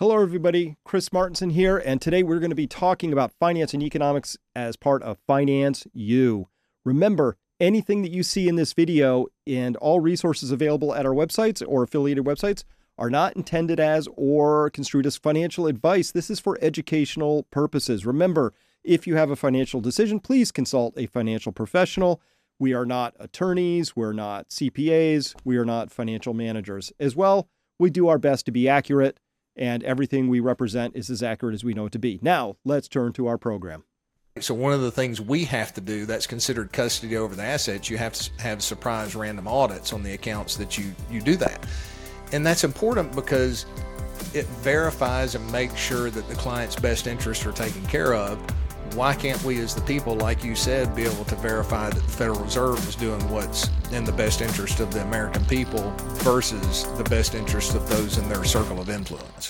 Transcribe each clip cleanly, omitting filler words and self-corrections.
Hello, everybody. Chris Martenson here, and today we're going to be talking about finance and economics as part of Finance U. Remember, anything that you see in this video and all resources available at our websites or affiliated websites are not intended as or construed as financial advice. This is for educational purposes. Remember, if you have a financial decision, please consult a financial professional. We are not attorneys, we're not CPAs, we are not financial managers. As well, we do our best to be accurate, and everything we represent is as accurate as we know it to be. Now, let's turn to our program. So one of the things we have to do that's considered custody over the assets, you have to have surprise random audits on the accounts that you do that. And that's important because it verifies and makes sure that the client's best interests are taken care of. Why can't we as the people, like you said, be able to verify that the Federal Reserve is doing what's in the best interest of the American people versus the best interest of those in their circle of influence?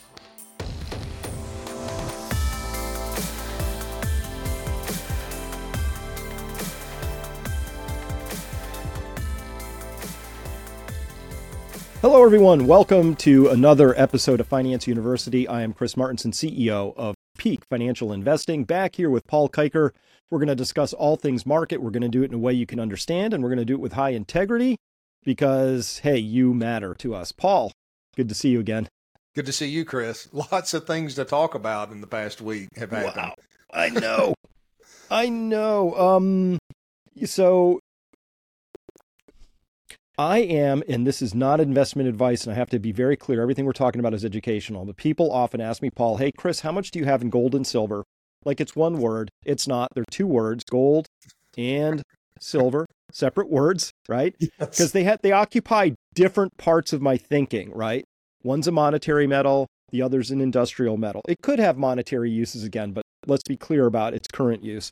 Hello, everyone. Welcome to another episode of Finance University. I am Chris Martenson, CEO of Peak Financial Investing, back here with Paul Kiker. We're going to discuss all things market. We're going to do it in a way you can understand, and we're going to do it with high integrity because, hey, you matter to us. Paul, good to see you again. Good to see you, Chris. Lots of things to talk about in the past week have happened. Wow. I know. So I am, and this is not investment advice, and I have to be very clear, everything we're talking about is educational. But people often ask me, Paul, hey, Chris, how much do you have in gold and silver? Like it's one word. It's not. They're two words, gold and silver, separate words, right? Because they occupy different parts of my thinking, right? One's a monetary metal, the other's an industrial metal. It could have monetary uses again, but let's be clear about its current use.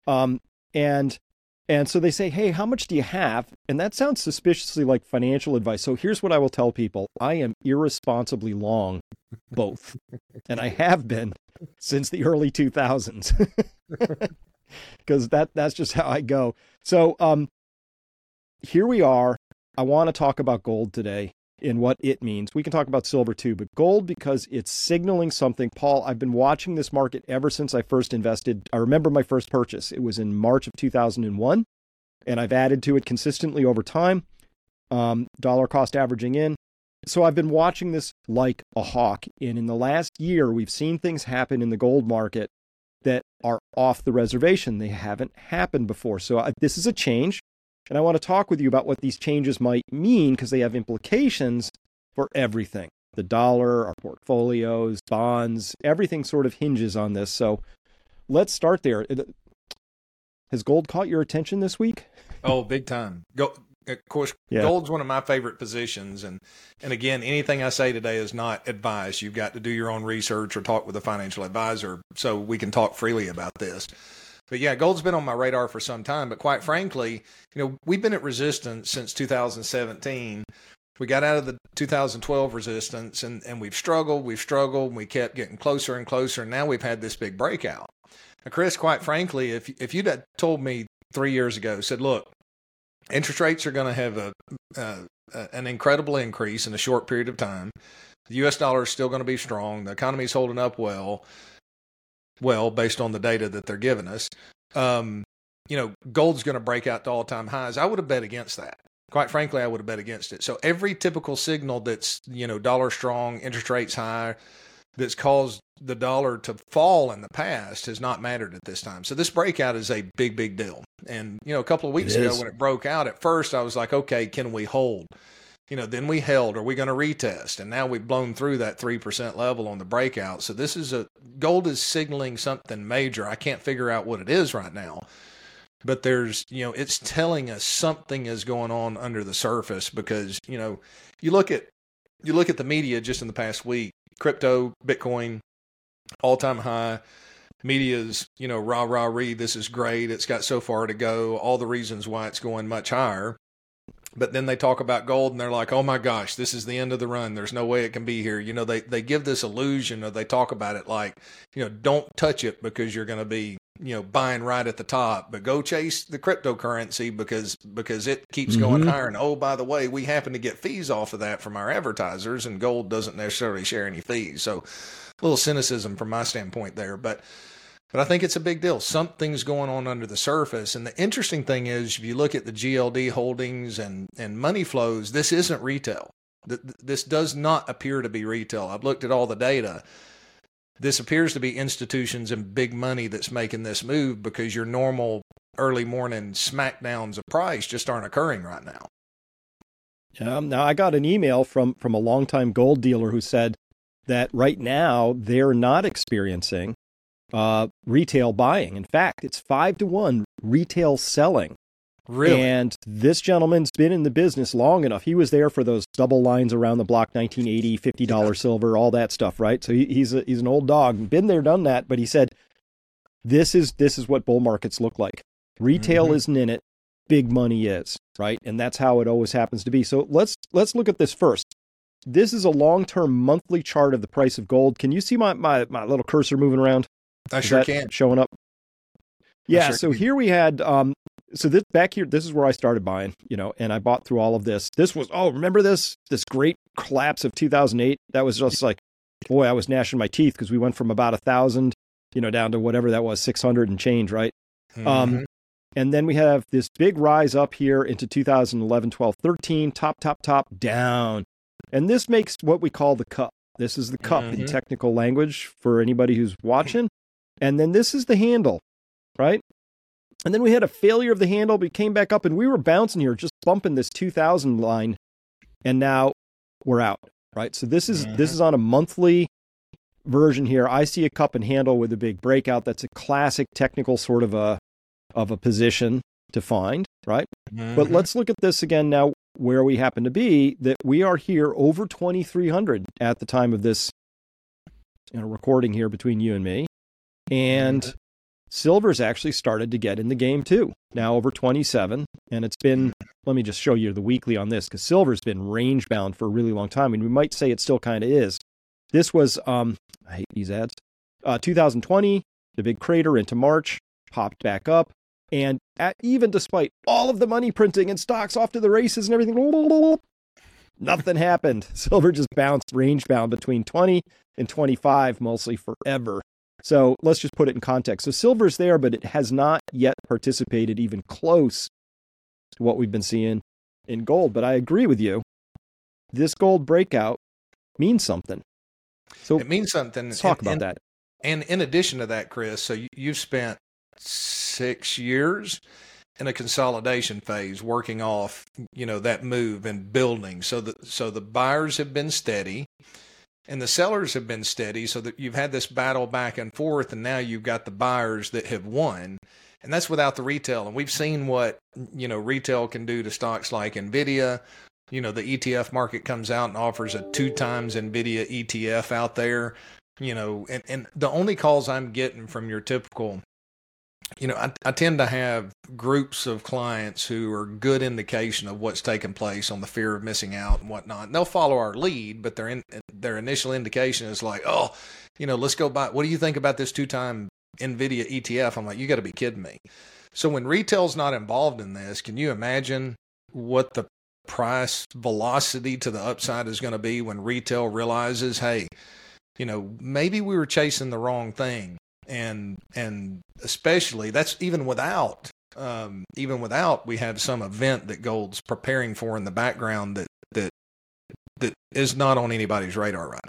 And so they say, hey, how much do you have? And that sounds suspiciously like financial advice. So here's what I will tell people. I am irresponsibly long both. And I have been since the early 2000s. Because that's just how I go. So here we are. I want to talk about gold today and what it means. We can talk about silver too, but gold because it's signaling something. Paul, I've been watching this market ever since I first invested. I remember my first purchase. It was in March of 2001, and I've added to it consistently over time, dollar cost averaging in. So I've been watching this like a hawk. And in the last year, we've seen things happen in the gold market that are off the reservation. They haven't happened before. So this is a change. And I want to talk with you about what these changes might mean because they have implications for everything. The dollar, our portfolios, bonds, everything sort of hinges on this. So let's start there. Has gold caught your attention this week? Oh, big time. Of course, yeah. Gold's one of my favorite positions. And again, anything I say today is not advice. You've got to do your own research or talk with a financial advisor so we can talk freely about this. But yeah, gold's been on my radar for some time. But quite frankly, we've been at resistance since 2017. We got out of the 2012 resistance and we've struggled, and we kept getting closer and closer. And now we've had this big breakout. Now, Chris, quite frankly, if you'd had told me 3 years ago, said, look, interest rates are going to have an incredible increase in a short period of time. The U.S. dollar is still going to be strong. The economy is holding up well, based on the data that they're giving us, gold's going to break out to all-time highs. I would have bet against that. Quite frankly, I would have bet against it. So every typical signal that's, dollar strong, interest rates high, that's caused the dollar to fall in the past has not mattered at this time. So this breakout is a big, big deal. And, a couple of weeks ago when it broke out, at first I was like, okay, can we hold? Then we held. Are we going to retest? And now we've blown through that 3% level on the breakout. So gold is signaling something major. I can't figure out what it is right now, but it's telling us something is going on under the surface because, you look at the media just in the past week, crypto, Bitcoin, all-time high. Media's, rah, this is great. It's got so far to go. All the reasons why it's going much higher. But then they talk about gold and they're like, oh my gosh, this is the end of the run. There's no way it can be here. You know, they give this illusion, or they talk about it like, you know, don't touch it because you're going to be, you know, buying right at the top, but go chase the cryptocurrency because it keeps going higher. And oh, by the way, we happen to get fees off of that from our advertisers, and gold doesn't necessarily share any fees. So a little cynicism from my standpoint there, but I think it's a big deal. Something's going on under the surface. And the interesting thing is, if you look at the GLD holdings and money flows, this isn't retail. This does not appear to be retail. I've looked at all the data. This appears to be institutions and big money that's making this move, because your normal early morning smackdowns of price just aren't occurring right now. Now, I got an email from a longtime gold dealer who said that right now they're not experiencing retail buying. In fact, it's 5-to-1 retail selling. Really? And this gentleman's been in the business long enough. He was there for those double lines around the block, 1980, $50 silver, all that stuff, right? So he's an old dog, been there, done that. But he said, this is what bull markets look like. Retail isn't in it, big money is, right? And that's how it always happens to be. So let's look at this first. This is a long-term monthly chart of the price of gold. Can you see my little cursor moving around? I sure can. Showing up. Yeah. Sure so can. Here we had, so this back here, this is where I started buying, you know, and I bought through all of this. This was, remember this great collapse of 2008? That was just like, boy, I was gnashing my teeth, because we went from about 1,000, you know, down to whatever that was, 600 and change, right? And then we have this big rise up here into 2011, 12, 13, top, down. And this makes what we call the cup. This is the cup in technical language for anybody who's watching. And then this is the handle, right? And then we had a failure of the handle. We came back up and we were bouncing here, just bumping this 2000 line. And now we're out, right? So this is on a monthly version here. I see a cup and handle with a big breakout. That's a classic technical sort of a position to find, right? But let's look at this again now, where we happen to be, that we are here over 2,300 at the time of this, you know, recording here between you and me. And silver's actually started to get in the game too, now over 27. And it's been, let me just show you the weekly on this, because silver's been range bound for a really long time. And we might say it still kind of is. This was, I hate these ads, 2020, the big crater into March, popped back up. And even despite all of the money printing and stocks off to the races and everything, nothing happened. Silver just bounced range bound between 20 and 25, mostly forever. So let's just put it in context. So silver's there, but it has not yet participated even close to what we've been seeing in gold. But I agree with you. This gold breakout means something. So it means something. Let's talk about that. And in addition to that, Chris, so you've spent 6 years in a consolidation phase, working off, you know, that move and building. So the buyers have been steady and the sellers have been steady, so that you've had this battle back and forth, and now you've got the buyers that have won. And that's without the retail. And we've seen what, you know, retail can do to stocks like NVIDIA. You know, the ETF market comes out and offers a 2x NVIDIA ETF out there, you know, and the only calls I'm getting from your typical, you know, I tend to have groups of clients who are good indication of what's taking place on the fear of missing out and whatnot. And they'll follow our lead, but their initial indication is like, oh, you know, let's go buy. What do you think about this 2x NVIDIA ETF? I'm like, you got to be kidding me. So when retail's not involved in this, can you imagine what the price velocity to the upside is going to be when retail realizes, hey, you know, maybe we were chasing the wrong thing. And especially that's even without we have some event that gold's preparing for in the background that is not on anybody's radar right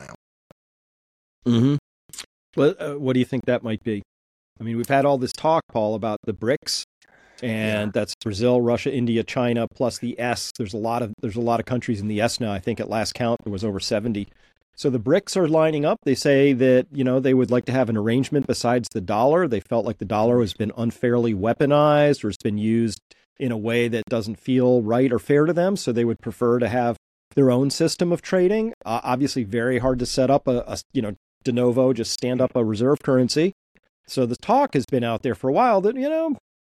now. Well, what do you think that might be? I mean, we've had all this talk, Paul, about the BRICS, and that's Brazil, Russia, India, China, plus the S. There's a lot of countries in the S now. I think at last count there was over 70. So the BRICS are lining up. They say that, you know, they would like to have an arrangement besides the dollar. They felt like the dollar has been unfairly weaponized, or it's been used in a way that doesn't feel right or fair to them. So they would prefer to have their own system of trading. Obviously, very hard to set up a de novo, just stand up a reserve currency. So the talk has been out there for a while that, you know,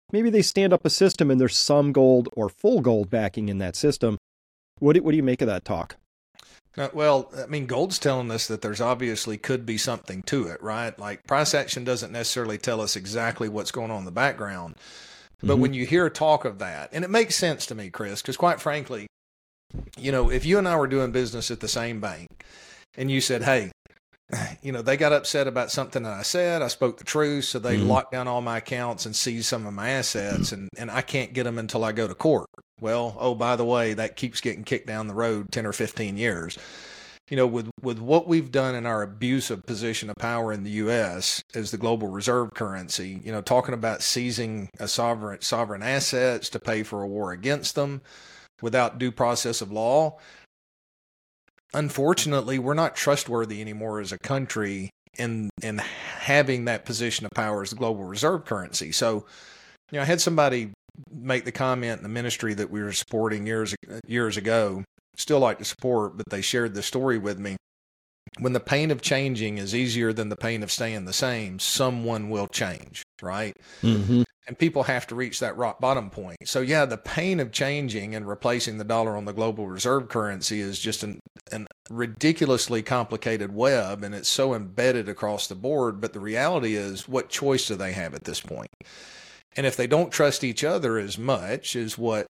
maybe they stand up a system and there's some gold or full gold backing in that system. What do you make of that talk? Well, I mean, gold's telling us that there's obviously could be something to it, right? Like price action doesn't necessarily tell us exactly what's going on in the background. But when you hear talk of that, and it makes sense to me, Chris, because quite frankly, if you and I were doing business at the same bank and you said, hey, they got upset about something that I said, I spoke the truth, so they locked down all my accounts and seized some of my assets, and I can't get them until I go to court. Well, oh, by the way, that keeps getting kicked down the road 10 or 15 years. With what we've done in our abusive position of power in the U.S. as the global reserve currency, talking about seizing a sovereign assets to pay for a war against them without due process of law. Unfortunately, we're not trustworthy anymore as a country in having that position of power as the global reserve currency. So, I had somebody make the comment in the ministry that we were supporting years ago, still like to support, but they shared the story with me. When the pain of changing is easier than the pain of staying the same, someone will change, right? Mm-hmm. And people have to reach that rock bottom point. So yeah, the pain of changing and replacing the dollar on the global reserve currency is just an ridiculously complicated web, and it's so embedded across the board. But the reality is, what choice do they have at this point? And if they don't trust each other as much as what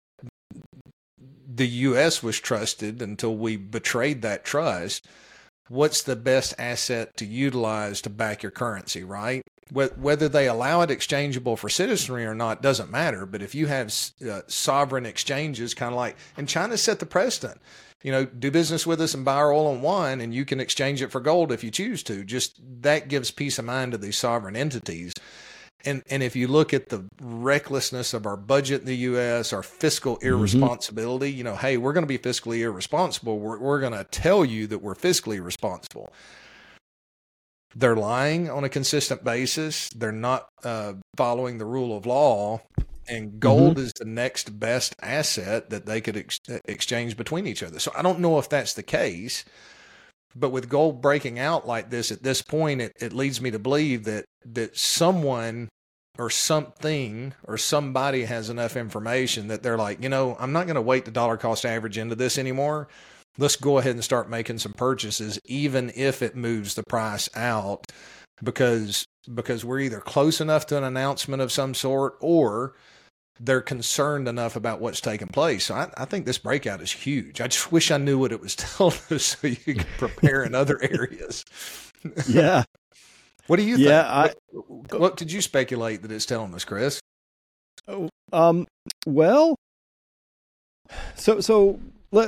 the U.S. was trusted until we betrayed that trust, what's the best asset to utilize to back your currency, right? Whether they allow it exchangeable for citizenry or not doesn't matter. But if you have sovereign exchanges, kind of like, and China set the precedent, do business with us and buy our oil and wine, and you can exchange it for gold if you choose to. Just that gives peace of mind to these sovereign entities. And if you look at the recklessness of our budget in the U.S., our fiscal irresponsibility, hey, we're going to be fiscally irresponsible. We're going to tell you that we're fiscally responsible. They're lying on a consistent basis. They're not following the rule of law. And gold is the next best asset that they could exchange between each other. So I don't know if that's the case. But with gold breaking out like this at this point, it leads me to believe that someone or something or somebody has enough information that they're like, I'm not going to wait the dollar cost average into this anymore. Let's go ahead and start making some purchases, even if it moves the price out, because we're either close enough to an announcement of some sort, or they're concerned enough about what's taking place. So I think this breakout is huge. I just wish I knew what it was telling us so you could prepare in other areas. Yeah. What do you think? Yeah, what did you speculate that it's telling us, Chris? Well, so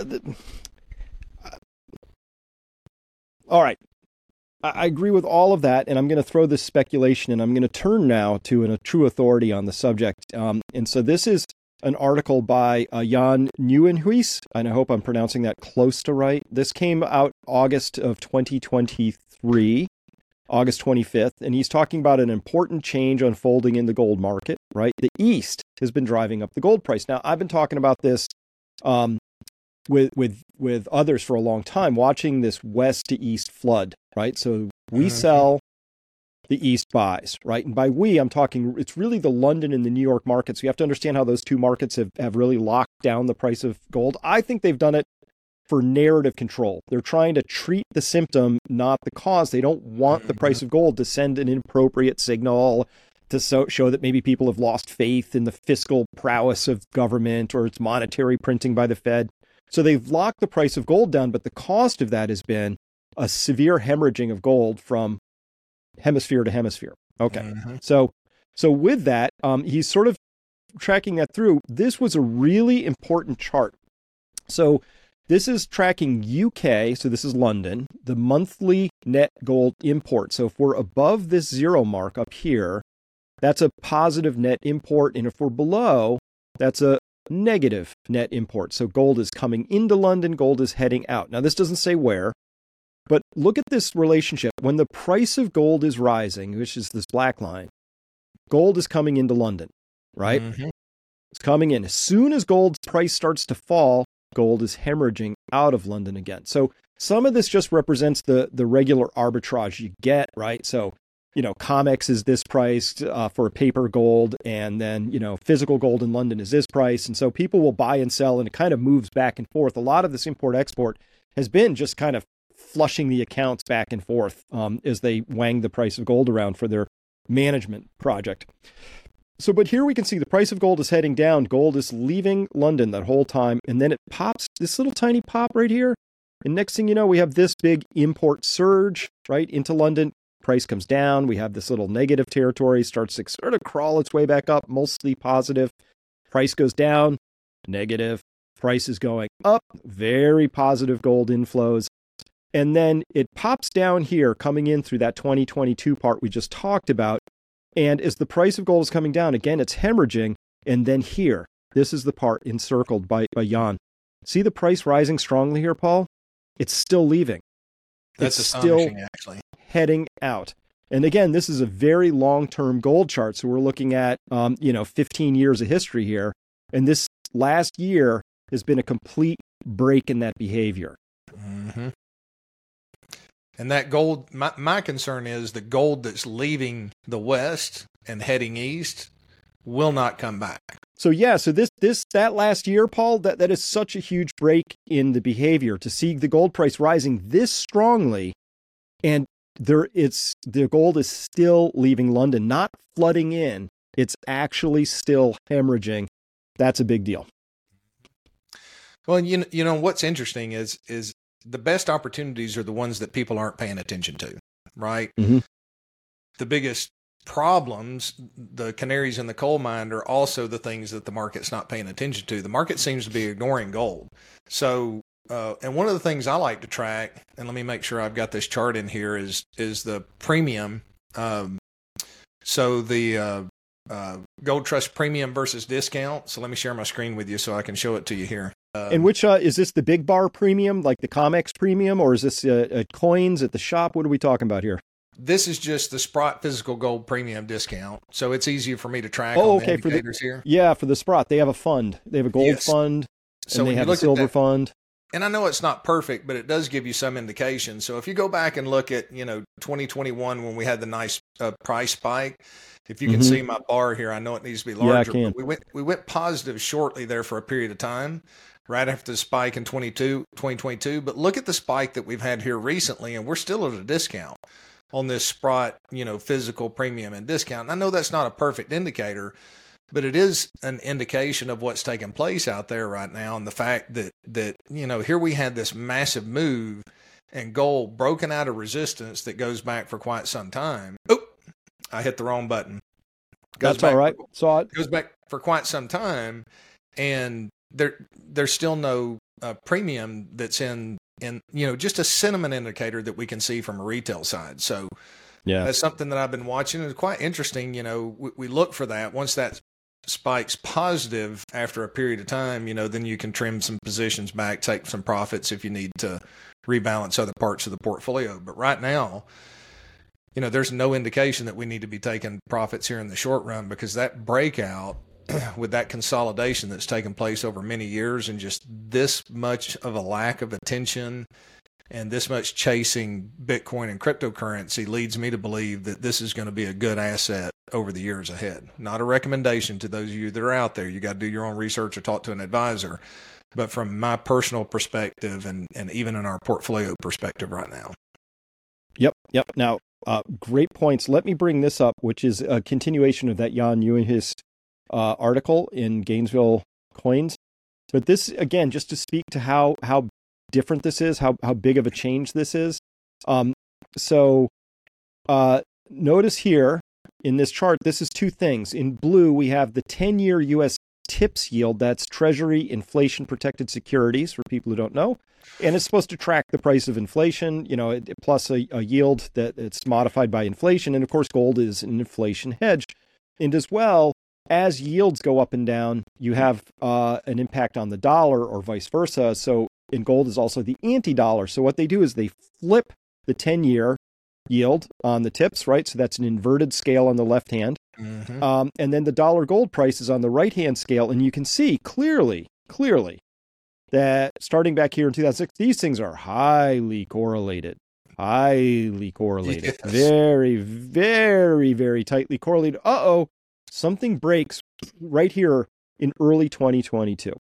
all right. I agree with all of that, and I'm going to throw this speculation, and I'm going to turn now to a true authority on the subject. And so this is an article by Jan Nieuwenhuis, and I hope I'm pronouncing that close to right. This came out August of 2023, August 25th, and he's talking about an important change unfolding in the gold market, right? The East has been driving up the gold price. Now, I've been talking about this with others for a long time, watching this west to east flood, right? So we sell, the East buys, right? And by we, I'm talking, it's really the London and the New York markets. So you have to understand how those two markets have really locked down the price of gold. I think they've done it for narrative control. They're trying to treat the symptom, not the cause. They don't want the price of gold to send an inappropriate signal to show that maybe people have lost faith in the fiscal prowess of government or its monetary printing by the Fed. So they've locked the price of gold down, but the cost of that has been a severe hemorrhaging of gold from hemisphere to hemisphere. Okay. So with that, he's sort of tracking that through. This was a really important chart. So this is tracking UK. So this is London, the monthly net gold import. So if we're above this zero mark up here, that's a positive net import. And if we're below, that's a negative net import. So gold is coming into London, gold is heading out. Now, this doesn't say where, but look at this relationship. When the price of gold is rising, which is this black line, gold is coming into London, right? It's coming in. As soon as gold's price starts to fall, gold is hemorrhaging out of London again. So some of this just represents the regular arbitrage you get, right? So COMEX is this price for a paper gold, and then, physical gold in London is this price. And so people will buy and sell, and it kind of moves back and forth. A lot of this import-export has been just kind of flushing the accounts back and forth as they wang the price of gold around for their management project. So, but here we can see the price of gold is heading down. Gold is leaving London that whole time. And then it pops, this little tiny pop right here. And next thing you know, we have this big import surge right into London. Price comes down. We have this little negative territory, starts to sort of crawl its way back up, mostly positive. Price goes down, negative. Price is going up, very positive gold inflows. And then it pops down here, coming in through that 2022 part we just talked about. And as the price of gold is coming down, again, it's hemorrhaging. And then here, this is the part encircled by Jan. See the price rising strongly here, Paul? It's still leaving. That's it's still actually heading out. And again, this is a very long-term gold chart. So we're looking at, 15 years of history here. And this last year has been a complete break in that behavior. Mm-hmm. And that gold, my concern is the gold that's leaving the West and heading east will not come back. So that last year, Paul, that is such a huge break in the behavior to see the gold price rising this strongly, and the gold is still leaving London, not flooding in. It's actually still hemorrhaging. That's a big deal. Well, you know what's interesting is the best opportunities are the ones that people aren't paying attention to, right? Mm-hmm. The biggest problems, the canaries in the coal mine, are also the things that the market's not paying attention to. The market seems to be ignoring gold. So, and one of the things I like to track, and let me make sure I've got this chart in here, is the premium. So the Gold Trust premium versus discount. So let me share my screen with you so I can show it to you here. And which, is this the big bar premium, like the COMEX premium, or is this coins at the shop? What are we talking about here? This is just the Sprott physical gold premium discount. So it's easier for me to track okay, the indicators here. Yeah, for the Sprott. They have a fund. They have a gold fund, and they have a silver fund. And I know it's not perfect, but it does give you some indication. So if you go back and look at, 2021 when we had the nice price spike, if you can see my bar here, I know it needs to be larger. Yeah, I can. But we went positive shortly there for a period of time, right after the spike in 2022. But look at the spike that we've had here recently, and we're still at a discount on this Sprott, physical premium and discount. And I know that's not a perfect indicator, but it is an indication of what's taking place out there right now. And the fact that here we had this massive move and gold broken out of resistance that goes back for quite some time. Oh, I hit the wrong button. That's all right. Saw it. Goes back for quite some time, and there's still no premium that's in just a sentiment indicator that we can see from a retail side. So yeah, that's something that I've been watching. It's quite interesting. We look for that. Once that spikes positive after a period of time, then you can trim some positions back, take some profits if you need to rebalance other parts of the portfolio. But right now, there's no indication that we need to be taking profits here in the short run, because that breakout with that consolidation that's taken place over many years and just this much of a lack of attention and this much chasing Bitcoin and cryptocurrency leads me to believe that this is going to be a good asset over the years ahead. Not a recommendation to those of you that are out there. You got to do your own research or talk to an advisor. But from my personal perspective and even in our portfolio perspective right now. Yep. Now, great points. Let me bring this up, which is a continuation of that Jan Nieuwenhuis article in Gainesville Coins. But this, again, just to speak to how different this is, how big of a change this is. Notice here in this chart, this is two things. In blue, we have the 10-year U.S. TIPS yield. That's Treasury inflation-protected securities, for people who don't know. And it's supposed to track the price of inflation, plus a yield that it's modified by inflation. And of course, gold is an inflation hedge. And as well, as yields go up and down, you have an impact on the dollar or vice versa. So in gold is also the anti-dollar. So what they do is they flip the 10-year yield on the tips, right? So that's an inverted scale on the left hand. Mm-hmm. And then the dollar gold price is on the right-hand scale. And you can see clearly that starting back here in 2006, these things are highly correlated. highly correlated. Yes. Very, very, very tightly correlated. Something breaks right here in early 2022.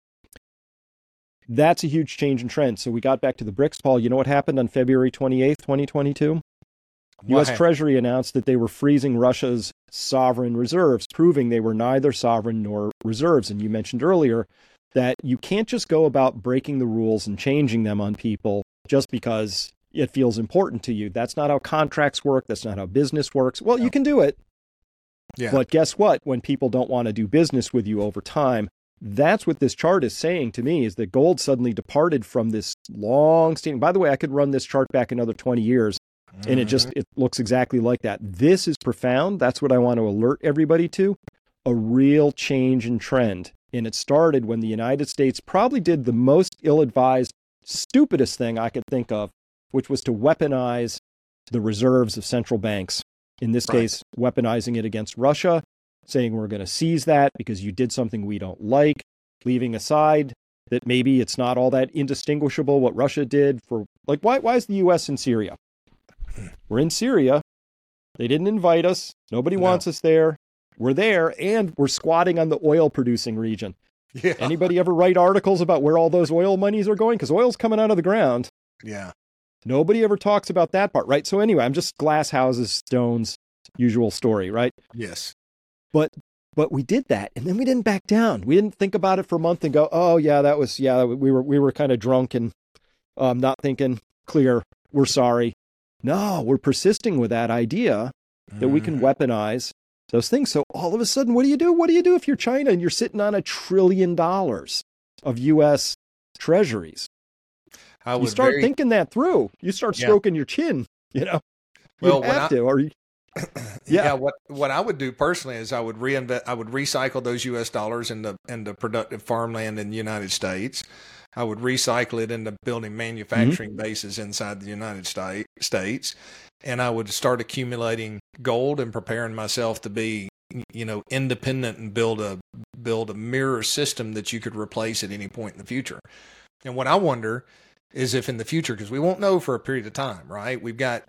That's a huge change in trend. So we got back to the BRICS, Paul. You know what happened on February 28th, 2022? U.S. Treasury announced that they were freezing Russia's sovereign reserves, proving they were neither sovereign nor reserves. And you mentioned earlier that you can't just go about breaking the rules and changing them on people just because it feels important to you. That's not how contracts work. That's not how business works. Well, you can do it. Yeah. But guess what? When people don't want to do business with you over time, that's what this chart is saying to me, is that gold suddenly departed from this long-standing. By the way, I could run this chart back another 20 years, and it looks exactly like that. This is profound. That's what I want to alert everybody to, a real change in trend. And it started when the United States probably did the most ill-advised, stupidest thing I could think of, which was to weaponize the reserves of central banks. In this case, weaponizing it against Russia, saying we're going to seize that because you did something we don't like, leaving aside that maybe it's not all that indistinguishable what Russia did for, like, why is the U.S. in Syria? We're in Syria. They didn't invite us. Nobody wants us there. We're there, and we're squatting on the oil-producing region. Yeah. Anybody ever write articles about where all those oil monies are going? Because oil's coming out of the ground. Yeah. Nobody ever talks about that part, right? So anyway, I'm just glass houses, stones, usual story, right? Yes. But we did that, and then we didn't back down. We didn't think about it for a month and go, oh yeah, we were kind of drunk and not thinking clear. We're sorry. No, we're persisting with that idea that we can weaponize those things. So all of a sudden, what do you do? What do you do if you're China and you're sitting on $1 trillion of U.S. treasuries? You start thinking that through. You start stroking your chin, you know. Well, what I would do personally is I would recycle those U.S. dollars into productive farmland in the United States. I would recycle it into building manufacturing bases inside the United States, and I would start accumulating gold and preparing myself to be, independent and build a mirror system that you could replace at any point in the future. And what I wonder is if in the future, because we won't know for a period of time, right? We've got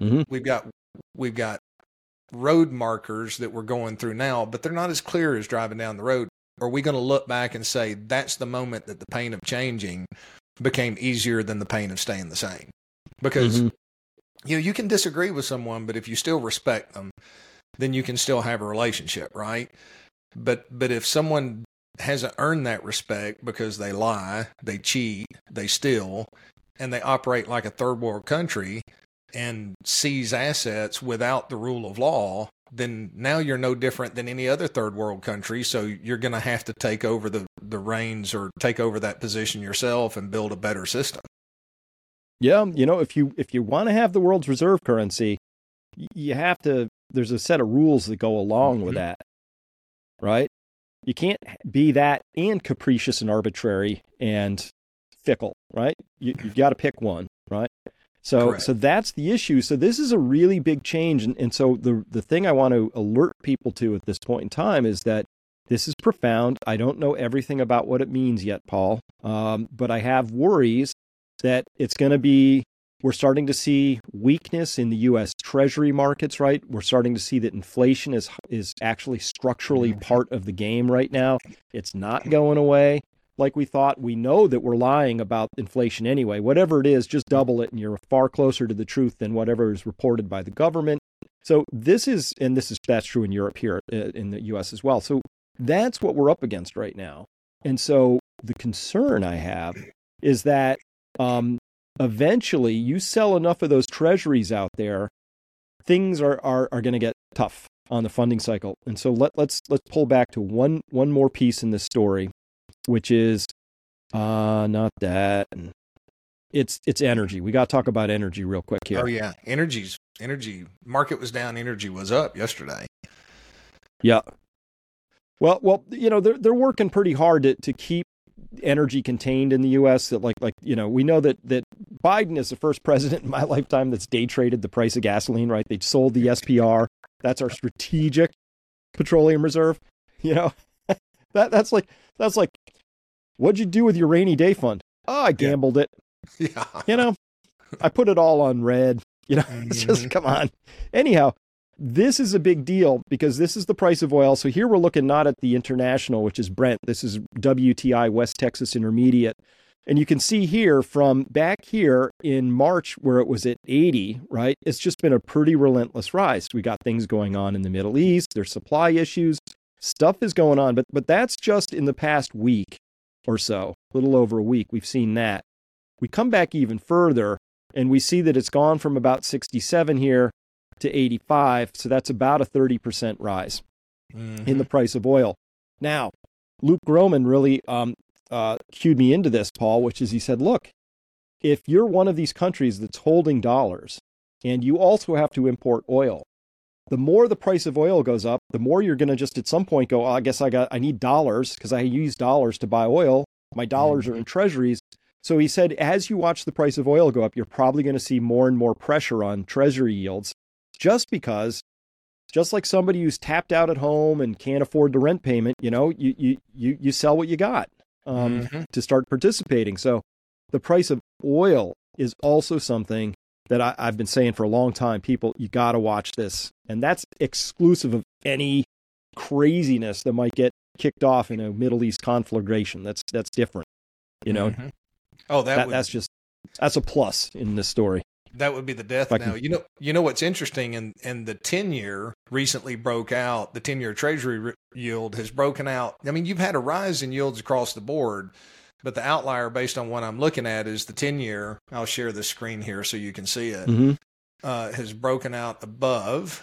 road markers that we're going through now, but they're not as clear as driving down the road. Are we going to look back and say that's the moment that the pain of changing became easier than the pain of staying the same? Because you can disagree with someone, but if you still respect them, then you can still have a relationship, right? But if someone hasn't earned that respect because they lie, they cheat, they steal, and they operate like a third world country and seize assets without the rule of law, then now you're no different than any other third world country. So you're going to have to take over the reins or take over that position yourself and build a better system. Yeah. If you want to have the world's reserve currency, you have to, there's a set of rules that go along with that, right? You can't be that and capricious and arbitrary and fickle, right? You've got to pick one, right? So that's the issue. So this is a really big change. And so the thing I want to alert people to at this point in time is that this is profound. I don't know everything about what it means yet, Paul, but I have worries that it's going to be, we're starting to see weakness in the U.S. Treasury markets, right? We're starting to see that inflation is actually structurally part of the game right now. It's not going away like we thought. We know that we're lying about inflation anyway. Whatever it is, just double it and you're far closer to the truth than whatever is reported by the government. So that's true in Europe here, in the US as well. So that's what we're up against right now. And so the concern I have is that eventually you sell enough of those treasuries out there, things are going to get tough on the funding cycle. And so let's pull back to one more piece in this story, which is not that. It's energy. We got to talk about energy real quick here. Oh yeah, energy market was down, energy was up yesterday. Yeah. Well, they're working pretty hard to keep energy contained in the U.S. That we know that Biden is the first president in my lifetime that's day traded the price of gasoline. Right? They sold the SPR. That's our strategic petroleum reserve. That's like, what'd you do with your rainy day fund? Oh, I gambled it. Yeah. I put it all on red. It's just, come on. Anyhow, this is a big deal because this is the price of oil. So here we're looking not at the international, which is Brent. This is WTI, West Texas Intermediate. And you can see here from back here in March where it was at 80, right? It's just been a pretty relentless rise. We got things going on in the Middle East. There's supply issues. Stuff is going on. But that's just in the past week or so, a little over a week. We've seen that. We come back even further and we see that it's gone from about 67 here to 85. So that's about a 30% rise in the price of oil. Now, Luke Gromen really cued me into this, Paul, which is he said, look, if you're one of these countries that's holding dollars and you also have to import oil, the more the price of oil goes up, the more you're going to just at some point go, I guess I need dollars because I use dollars to buy oil. My dollars are in treasuries. So he said, as you watch the price of oil go up, you're probably going to see more and more pressure on treasury yields just because, just like somebody who's tapped out at home and can't afford the rent payment, you sell what you got. To start participating. So the price of oil is also something that I've been saying for a long time. People, you got to watch this. And that's exclusive of any craziness that might get kicked off in a Middle East conflagration. That's different, Oh, that's a plus in this story. That would be the death now. You know what's interesting, and the 10-year recently broke out. The 10-year Treasury yield has broken out. I mean, you've had a rise in yields across the board, but the outlier based on what I'm looking at is the 10-year. I'll share the screen here so you can see it. Has broken out above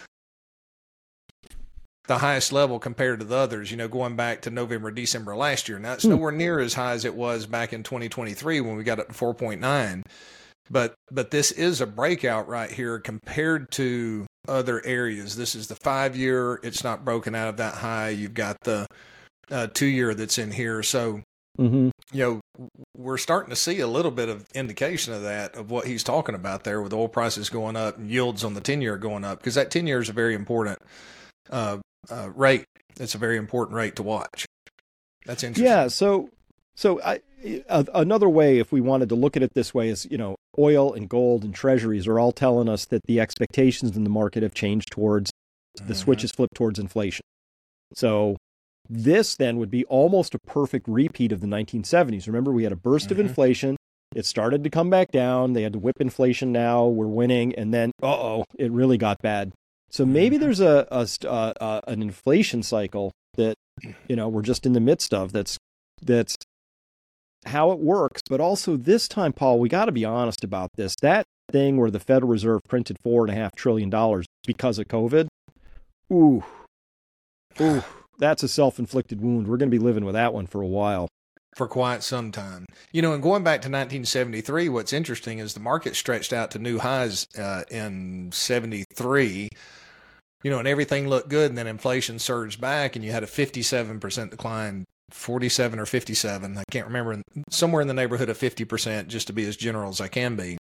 the highest level compared to the others, going back to November, December last year. Now, it's nowhere near as high as it was back in 2023 when we got up to 4.9. But this is a breakout right here compared to other areas. This is the 5-year. It's not broken out of that high. You've got the 2-year that's in here. So, we're starting to see a little bit of indication of that, of what he's talking about there with oil prices going up and yields on the 10-year going up, because that 10-year is a very important rate. It's a very important rate to watch. That's interesting. Yeah. So another way, if we wanted to look at it this way, is, oil and gold and treasuries are all telling us that the expectations in the market have changed towards, the switch is flipped towards inflation. So this then would be almost a perfect repeat of the 1970s. Remember, we had a burst of inflation. It started to come back down. They had to whip inflation now. We're winning. And then, it really got bad. So maybe there's an inflation cycle that, we're just in the midst of. That's how it works. But also this time, Paul, we got to be honest about this. That thing where the Federal Reserve printed $4.5 trillion because of COVID. Ooh, that's a self-inflicted wound. We're going to be living with that one for a while. For quite some time. And going back to 1973, what's interesting is the market stretched out to new highs in 73, and everything looked good. And then inflation surged back and you had a 57% decline, 47 or 57. I can't remember, somewhere in the neighborhood of 50%, just to be as general as I can be,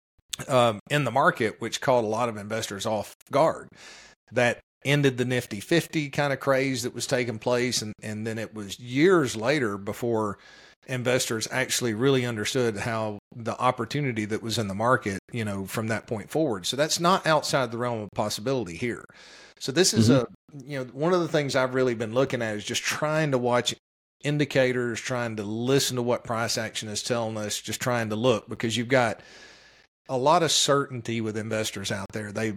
in the market, which caught a lot of investors off guard. That ended the Nifty 50 kind of craze that was taking place. And then it was years later before investors actually really understood how the opportunity that was in the market, from that point forward. So that's not outside the realm of possibility here. So this is one of the things I've really been looking at is just trying to watch indicators, trying to listen to what price action is telling us, just trying to look, because you've got a lot of certainty with investors out there. They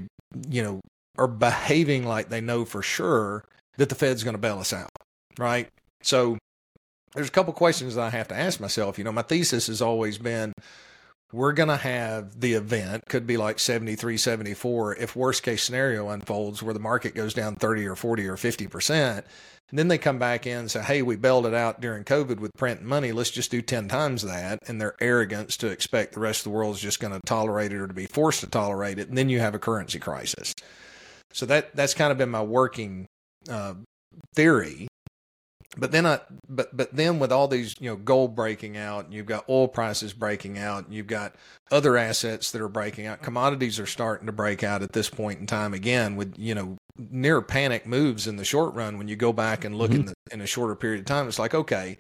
are behaving like they know for sure that the Fed's going to bail us out, right? So there's a couple questions that I have to ask myself. My thesis has always been, we're going to have the event, could be like 73, 74, if worst case scenario unfolds where the market goes down 30 or 40 or 50%. And then they come back in and say, hey, we bailed it out during COVID with printing money. Let's just do 10 times that. And their arrogance to expect the rest of the world is just going to tolerate it or to be forced to tolerate it. And then you have a currency crisis. So that's kind of been my working theory. But then with all these, gold breaking out, and you've got oil prices breaking out, and you've got other assets that are breaking out. Commodities are starting to break out at this point in time again with, near panic moves in the short run. When you go back and look in a shorter period of time, it's like, okay,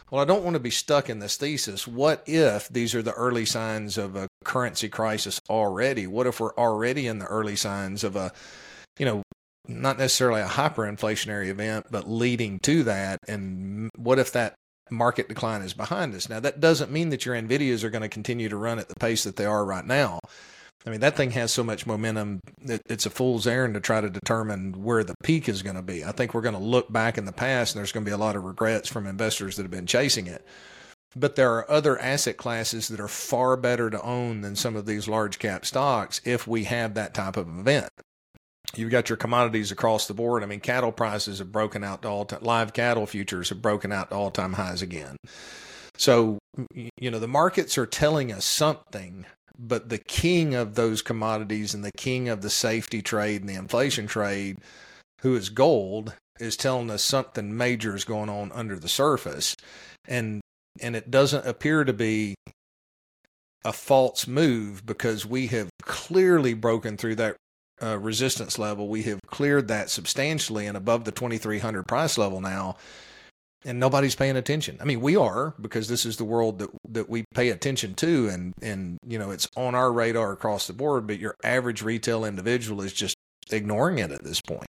well, I don't want to be stuck in this thesis. What if these are the early signs of a currency crisis already? What if we're already in the early signs of a, not necessarily a hyperinflationary event, but leading to that? And what if that market decline is behind us? Now, that doesn't mean that your NVIDIAs are going to continue to run at the pace that they are right now. I mean, that thing has so much momentum that it's a fool's errand to try to determine where the peak is going to be. I think we're going to look back in the past and there's going to be a lot of regrets from investors that have been chasing it. But there are other asset classes that are far better to own than some of these large cap stocks if we have that type of event. You've got your commodities across the board. I mean, cattle prices have broken out to all-time, live cattle futures have broken out to all-time highs again. So, the markets are telling us something. But the king of those commodities and the king of the safety trade and the inflation trade, who is gold, is telling us something major is going on under the surface. And it doesn't appear to be a false move because we have clearly broken through that resistance level. We have cleared that substantially and above the 2,300 price level now. And nobody's paying attention. I mean, we are, because this is the world that we pay attention to, and it's on our radar across the board, but your average retail individual is just ignoring it at this point.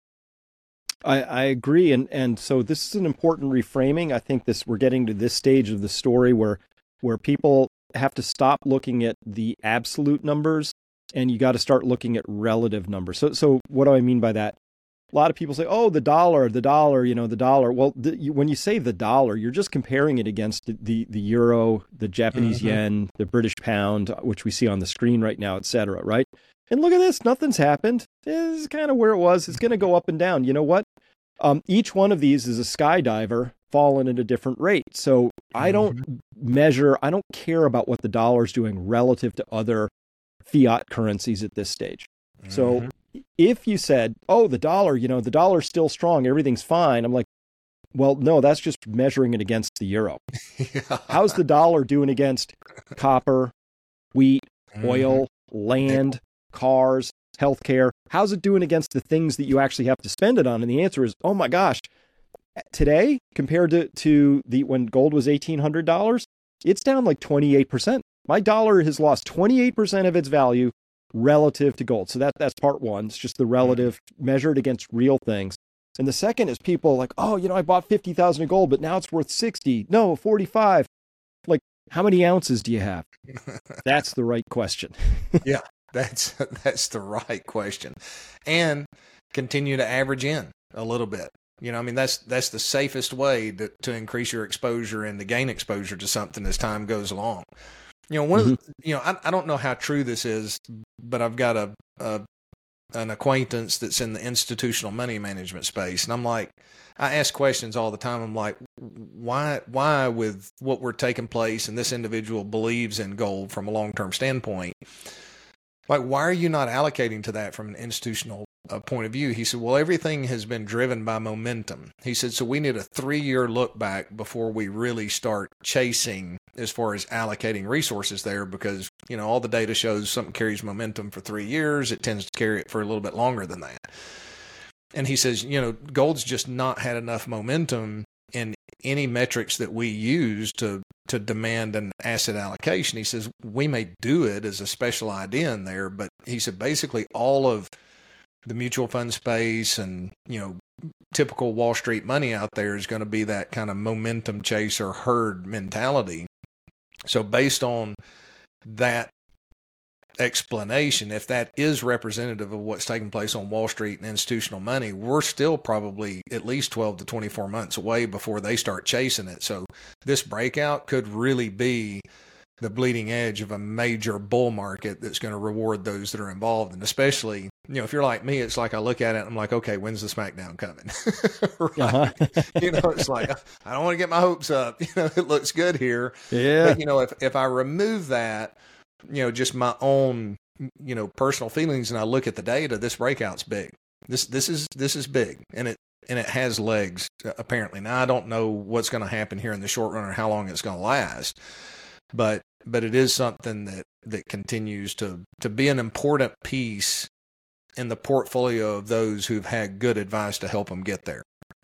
I agree. And so this is an important reframing. I think we're getting to this stage of the story where people have to stop looking at the absolute numbers and you got to start looking at relative numbers. So what do I mean by that? A lot of people say, oh, the dollar, the dollar. Well, when you say the dollar, you're just comparing it against the euro, the Japanese yen, the British pound, which we see on the screen right now, et cetera, right? And look at this. Nothing's happened. This is kind of where it was. It's going to go up and down. You know what? Each one of these is a skydiver falling at a different rate. So I don't care about what the dollar is doing relative to other fiat currencies at this stage. So if you said, oh, the dollar's still strong, everything's fine. I'm like, well, no, that's just measuring it against the euro. Yeah. How's the dollar doing against copper, wheat, oil, land, cars, healthcare? How's it doing against the things that you actually have to spend it on? And the answer is, oh my gosh, today compared to when gold was $1,800, it's down like 28%. My dollar has lost 28% of its value relative to gold. So that's part one. It's just the relative measured against real things. And the second is people like, oh, I bought 50,000 of gold, but now it's worth 60. No, 45. Like, how many ounces do you have? That's the right question. Yeah, that's the right question. And continue to average in a little bit. That's the safest way to increase your exposure and to gain exposure to something as time goes along. I don't know how true this is, but I've got an acquaintance that's in the institutional money management space. And I'm like, I ask questions all the time. I'm like, why with what we're taking place and this individual believes in gold from a long-term standpoint, like, why are you not allocating to that from an institutional point of view? He said, well, everything has been driven by momentum. He said, so we need a 3-year look back before we really start chasing as far as allocating resources there, because, all the data shows something carries momentum for 3 years. It tends to carry it for a little bit longer than that. And he says, gold's just not had enough momentum in any metrics that we use to demand an asset allocation. He says, we may do it as a special idea in there, but he said, basically all of the mutual fund space and, typical Wall Street money out there is going to be that kind of momentum chaser herd mentality. So based on that explanation, if that is representative of what's taking place on Wall Street and institutional money, we're still probably at least 12 to 24 months away before they start chasing it. So this breakout could really be the bleeding edge of a major bull market that's going to reward those that are involved. And especially, if you're like me, it's like I look at it and I'm like, okay, when's the SmackDown coming? Right? It's like, I don't want to get my hopes up. It looks good here. Yeah. But, if I remove that, just my own, personal feelings, and I look at the data, this breakout's big. This is big, and it has legs apparently. Now I don't know what's going to happen here in the short run or how long it's going to last, but it is something that continues to be an important piece in the portfolio of those who've had good advice to help them get there.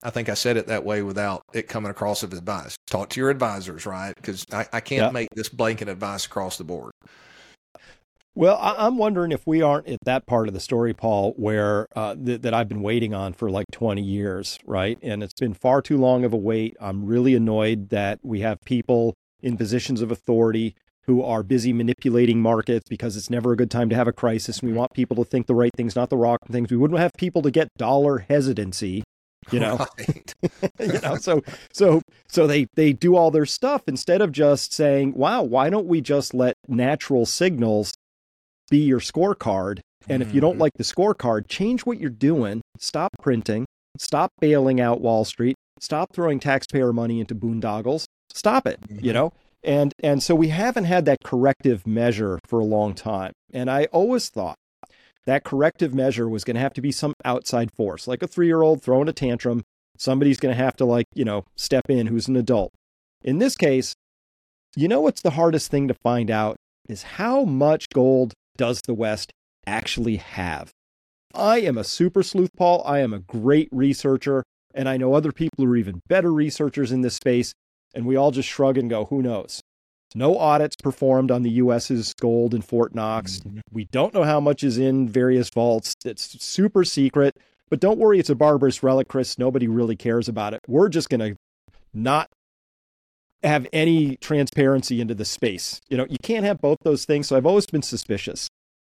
I think I said it that way without it coming across as advice. Talk to your advisors, right? Because I can't make this blanket advice across the board. Well, I'm wondering if we aren't at that part of the story, Paul, where that I've been waiting on for like 20 years, right? And it's been far too long of a wait. I'm really annoyed that we have people in positions of authority who are busy manipulating markets because it's never a good time to have a crisis. And we want people to think the right things, not the wrong things. We wouldn't have people to get dollar hesitancy, you know. Right. You know, so they do all their stuff instead of just saying, wow, why don't we just let natural signals be your scorecard? And if you don't like the scorecard, change what you're doing. Stop printing, stop bailing out Wall Street, stop throwing taxpayer money into boondoggles. Stop it, you know? And so we haven't had that corrective measure for a long time. And I always thought that corrective measure was going to have to be some outside force, like a 3-year-old throwing a tantrum. Somebody's going to have to, like, you know, step in who's an adult. In this case, you know what's the hardest thing to find out is how much gold does the West actually have? I am a super sleuth, Paul. I am a great researcher, and I know other people who are even better researchers in this space, and we all just shrug and go, who knows? No audits performed on the U.S.'s gold in Fort Knox. We don't know how much is in various vaults. It's super secret, but don't worry, it's a barbarous relic, Chris. Nobody really cares about it. We're just going to not have any transparency into the space. You know, you can't have both those things, so I've always been suspicious.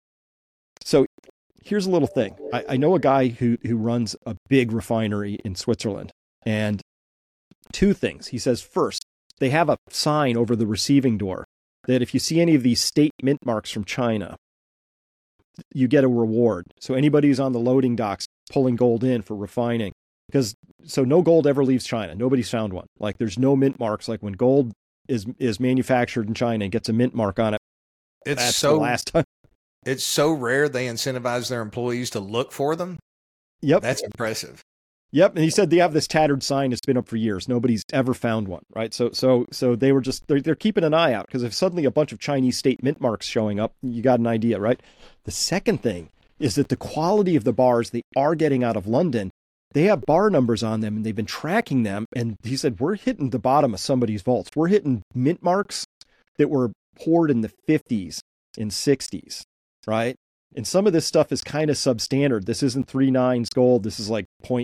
So here's a little thing. I know a guy who runs a big refinery in Switzerland, and 2 things. He says, first, they have a sign over the receiving door that if you see any of these state mint marks from China, you get a reward. So anybody who's on the loading docks pulling gold in for refining, so no gold ever leaves China. Nobody's found one. Like, there's no mint marks. Like, when gold is manufactured in China and gets a mint mark on it, that's the last time. It's so rare they incentivize their employees to look for them. Yep. That's impressive. Yep. And he said they have this tattered sign that's been up for years. Nobody's ever found one, right? So they were just, they're keeping an eye out, because if suddenly a bunch of Chinese state mint marks showing up, you got an idea, right? The second thing is that the quality of the bars they are getting out of London, they have bar numbers on them and they've been tracking them. And he said, we're hitting the bottom of somebody's vaults. We're hitting mint marks that were poured in the 50s and 60s, right? And some of this stuff is kind of substandard. This isn't 3.9 gold. This is like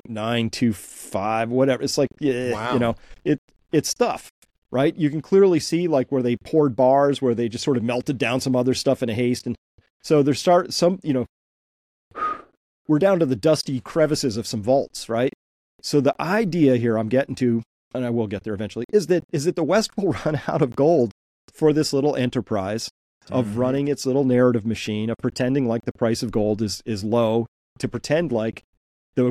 0.925, whatever. It's like, wow. You know, it's stuff, right? You can clearly see like where they poured bars, where they just sort of melted down some other stuff in a haste. And so we're down to the dusty crevices of some vaults, right? So the idea here I'm getting to, and I will get there eventually, is that the West will run out of gold for this little enterprise of running its little narrative machine, of pretending like the price of gold is low, to pretend like the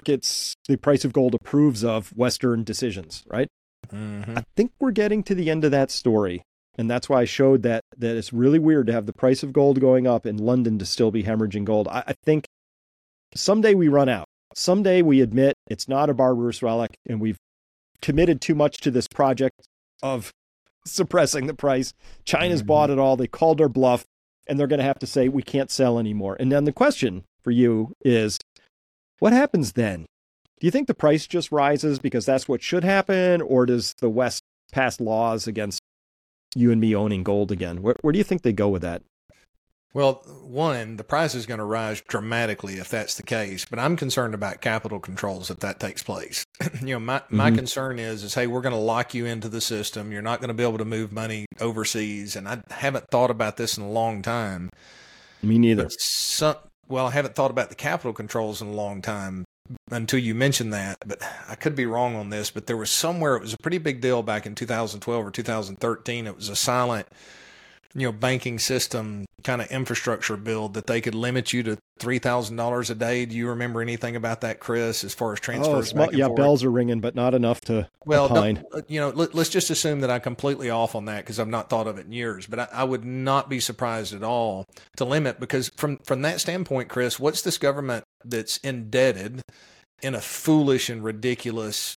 price of gold approves of Western decisions, right? I think we're getting to the end of that story. And that's why I showed that it's really weird to have the price of gold going up in London to still be hemorrhaging gold. I think someday we run out. Someday we admit it's not a barbarous relic, and we've committed too much to this project of suppressing the price. China's bought it all. They called our bluff, and they're going to have to say we can't sell anymore. And then the question for you is, what happens then? Do you think the price just rises because that's what should happen, or does the West pass laws against you and me owning gold again? Where do you think they go with that? Well, one, the price is going to rise dramatically if that's the case, but I'm concerned about capital controls if that takes place. My concern is, hey, we're going to lock you into the system. You're not going to be able to move money overseas. And I haven't thought about this in a long time. Me neither. I haven't thought about the capital controls in a long time until you mentioned that, but I could be wrong on this, but there was somewhere, it was a pretty big deal back in 2012 or 2013. It was a silent, banking system kind of infrastructure build that they could limit you to $3,000 a day. Do you remember anything about that, Chris, as far as transfers? Bells are ringing, but not enough to opine. Let's just assume that I'm completely off on that because I've not thought of it in years, but I would not be surprised at all to limit, because from that standpoint, Chris, what's this government that's indebted in a foolish and ridiculous,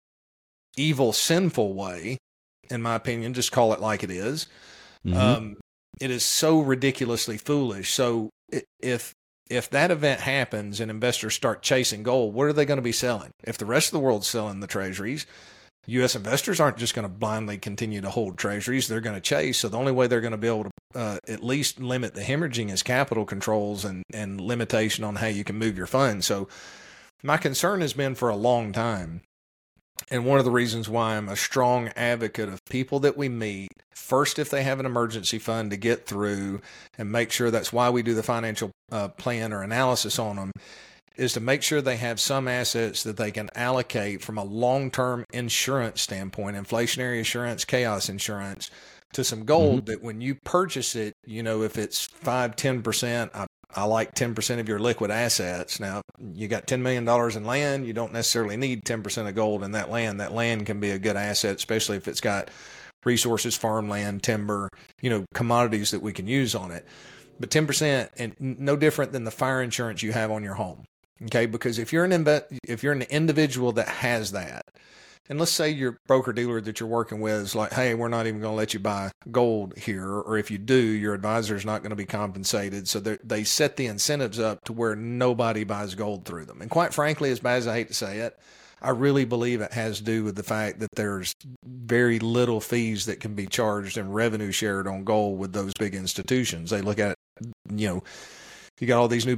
evil, sinful way, in my opinion, just call it like it is. It is so ridiculously foolish. So if if that event happens and investors start chasing gold, what are they going to be selling? If the rest of the world's selling the treasuries, U.S. investors aren't just going to blindly continue to hold treasuries. They're going to chase. So the only way they're going to be able to at least limit the hemorrhaging is capital controls and limitation on how you can move your funds. So my concern has been for a long time. And one of the reasons why I'm a strong advocate of people that we meet, first, if they have an emergency fund to get through, and make sure that's why we do the financial plan or analysis on them, is to make sure they have some assets that they can allocate from a long-term insurance standpoint, inflationary insurance, chaos insurance, to some gold that when you purchase it, if it's 5-10%, I like 10% of your liquid assets. Now, you got $10 million in land. You don't necessarily need 10% of gold in that land. That land can be a good asset, especially if it's got resources, farmland, timber, commodities that we can use on it. But 10%, and no different than the fire insurance you have on your home. Okay, because if you're an individual that has that, and let's say your broker dealer that you're working with is like, hey, we're not even going to let you buy gold here, or if you do, your advisor is not going to be compensated. So they set the incentives up to where nobody buys gold through them. And quite frankly, as bad as I hate to say it, I really believe it has to do with the fact that there's very little fees that can be charged and revenue shared on gold with those big institutions. They look at it, you got all these new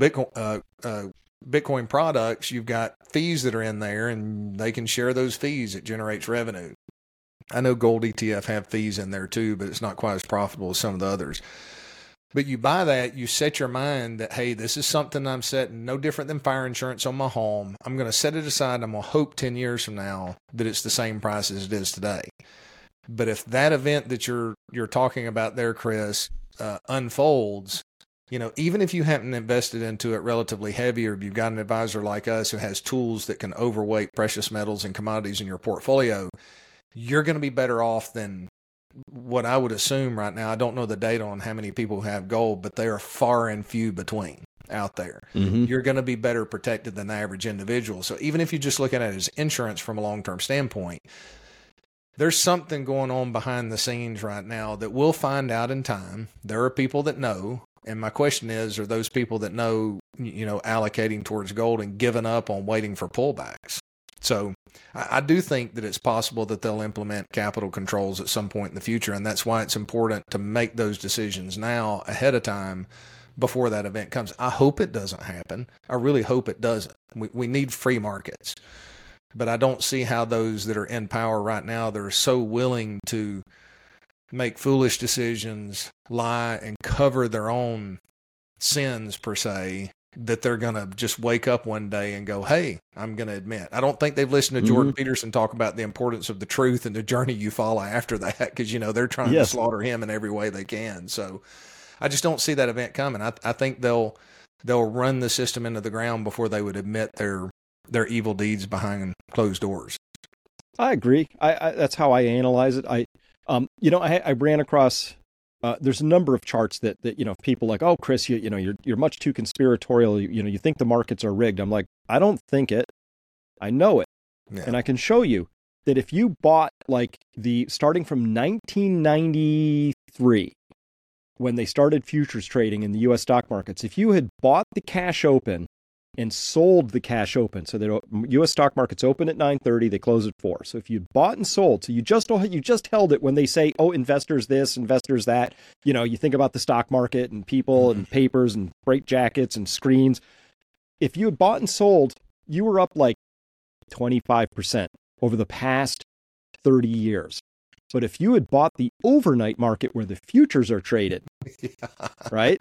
Bitcoin products, you've got fees that are in there and they can share those fees. It generates revenue. I know gold ETF have fees in there too, but it's not quite as profitable as some of the others. But you buy that, you set your mind that, hey, this is something I'm setting, no different than fire insurance on my home. I'm going to set it aside. I'm going to hope 10 years from now that it's the same price as it is today. But if that event that you're talking about there, Chris, unfolds, even if you haven't invested into it relatively heavy, or if you've got an advisor like us who has tools that can overweight precious metals and commodities in your portfolio, you're going to be better off than what I would assume right now. I don't know the data on how many people have gold, but they are far and few between out there. You're going to be better protected than the average individual. So even if you just look at it as insurance from a long-term standpoint, there's something going on behind the scenes right now that we'll find out in time. There are people that know. And my question is, are those people that know, allocating towards gold and giving up on waiting for pullbacks? So I do think that it's possible that they'll implement capital controls at some point in the future. And that's why it's important to make those decisions now ahead of time before that event comes. I hope it doesn't happen. I really hope it doesn't. We need free markets. But I don't see how those that are in power right now, they're so willing to make foolish decisions, lie, and cover their own sins, per se, that they're going to just wake up one day and go, hey, I'm going to admit. I don't think they've listened to Jordan Peterson talk about the importance of the truth and the journey you follow after that, because, they're trying to slaughter him in every way they can. So I just don't see that event coming. I think they'll run the system into the ground before they would admit their evil deeds behind closed doors. I agree. I that's how I analyze it. I ran across, there's a number of charts that people like, oh, Chris, you're much too conspiratorial. You think the markets are rigged. I'm like, I don't think it. I know it. Yeah. And I can show you that if you bought starting from 1993, when they started futures trading in the U.S. stock markets, if you had bought the cash open and sold the cash open. So the U.S. stock markets open at 9:30, they close at 4. So if you bought and sold, so you just held it when they say, oh, investors this, investors that, you think about the stock market and people and papers and freight jackets and screens. If you had bought and sold, you were up 25% over the past 30 years. But if you had bought the overnight market where the futures are traded, right?